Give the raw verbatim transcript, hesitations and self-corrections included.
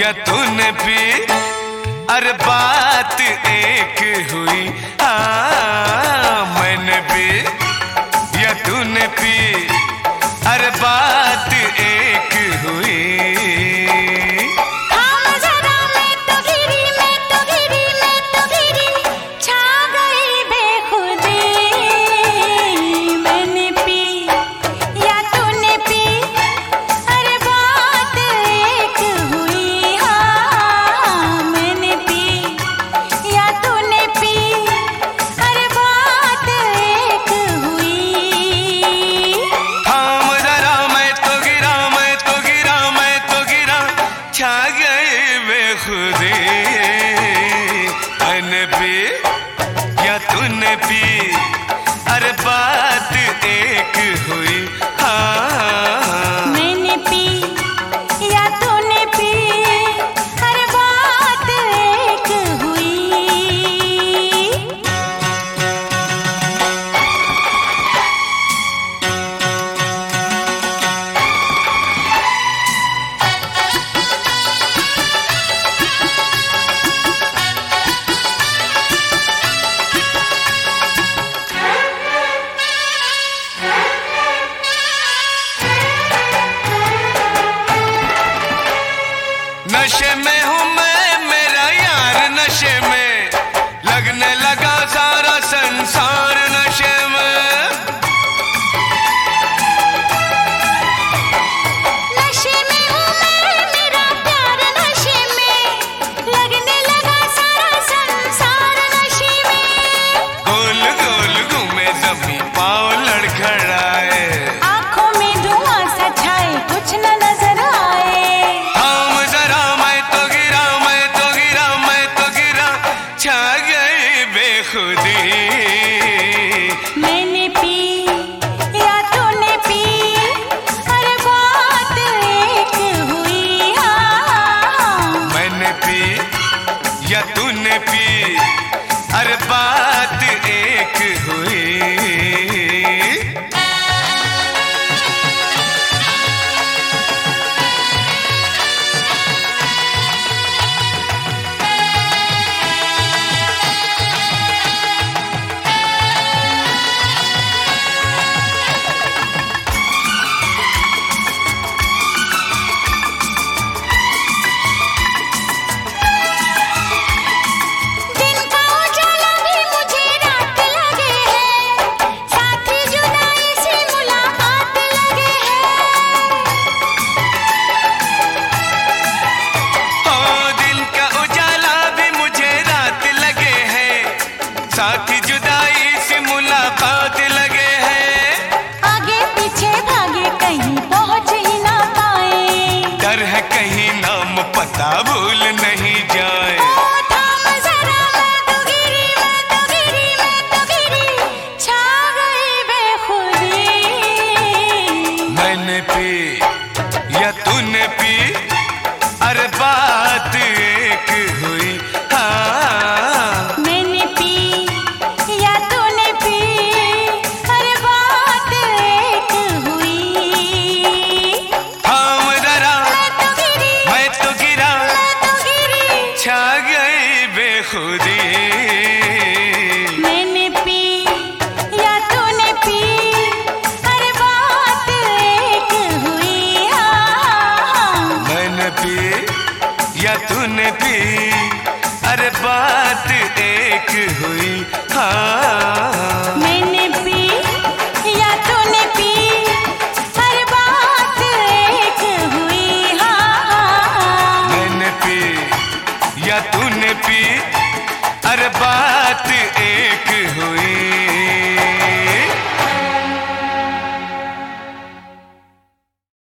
या तूने पी, अरे बात एक हुई। हाँ मैंने पी या तूने पी, अरे बात एक हुई। खुदी मैंने पी या तूने पी, अरे बात एक हुई। हाँ मैंने पी या तूने पी, अरे बात एक हुई। नशे में हूँ मैं, मेरा यार नशे में, लगने लगा सारा संसार नशे में। नशे में हूँ मैं, मेरा प्यार नशे में, लगने लगा सारा संसार नशे में। गोल गोल घूमे जमी पाँव लड़खड़ाए, आँखों में धुआं सा छाए कुछ न नजर आए। छा गई बेखुदी मैंने पी या तूने पी, अरे बात एक हुई। हाँ मैंने पी या तूने पी, अरे बात एक हुई। साथी जुदाई से मुलाकात लगे हैं, आगे पीछे भागे कहीं पहुंच ही ना पाए। डर है कहीं नाम पता भूल नहीं जाए। ओ थाम जरा मैं तो गिरी, मैं तो गिरी, मैं तो गिरी, छा गई बेखुदी। मैंने पी या तूने पी, अरे बात एक हुई। हाँ मैंने पी या तूने पी, अरे बात एक हुई। थाम जरा मैं तो गिरी, मैं तो गिरा, मैं तो गिरी, छा गई बेखुदी। मैंने पी या तूने पी, अरे बात एक हुई। हाँ मैंने पी या तूने पी, अरे बात एक हुई। हाँ मैं